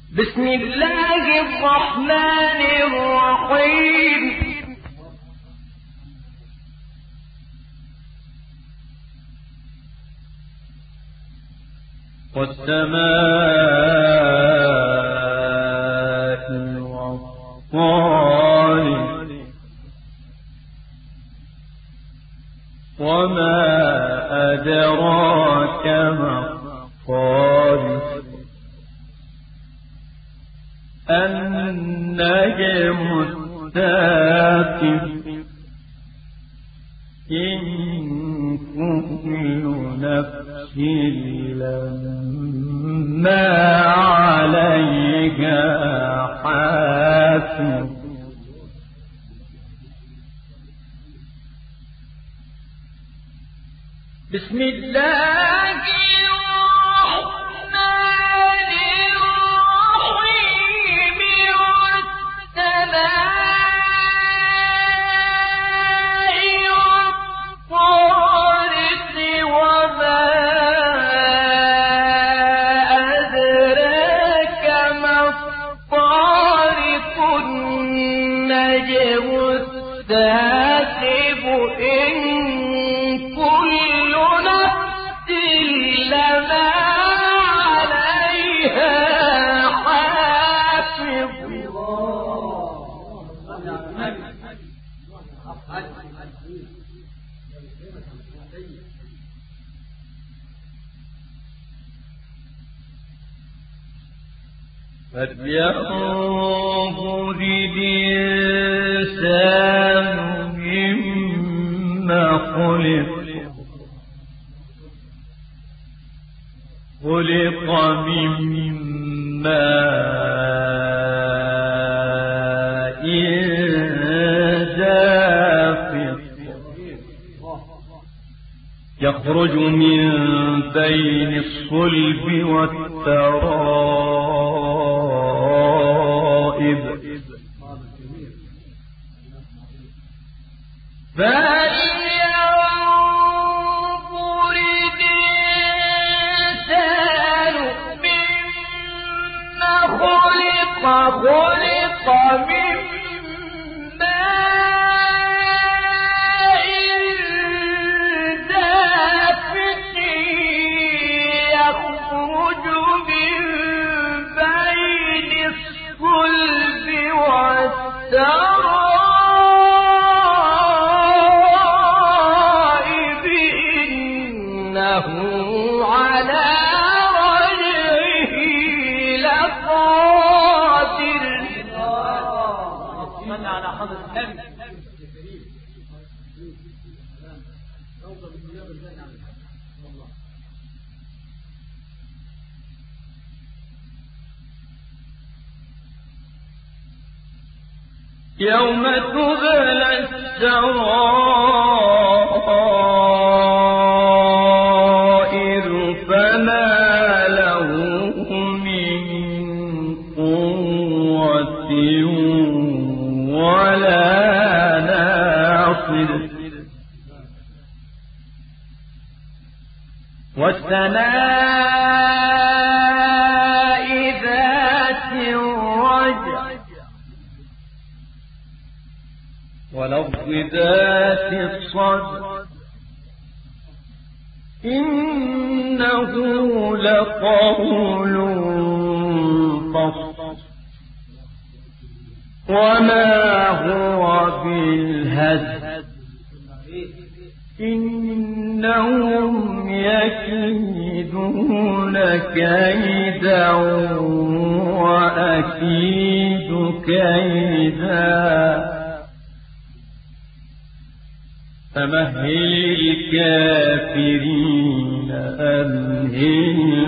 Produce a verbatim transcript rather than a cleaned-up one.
بسم الله الرحمن الرحيم والسماء والطارق وما أدراك ما الطارق النجم الثاقب إن كل نفس لما عليها حافظ بسم الله الرحمن الرحيم والسماء والطارق وما أدراك ما الطارق النجم الثاقب إن كل نفس لما عليها حافظ فلينظر الإنسان مما خلق خلق من ماء دافق يخرج من بين الصلب والترائب فلينظر الإنسان مما خلق خلق من ماء دافق يخرج من بين الصلب والترائب إنه على رجعه لقادر. من على حضر النبي يوم تبلى السرائر فما له من قوة ولا ناصر والسماء ذات الرجع والأرض ذات الصدع إنه لقول فصل وما هو بالهزل إنهم يكيدون كيدا وأكيد كيدا فمهل الكافرين أمهلهم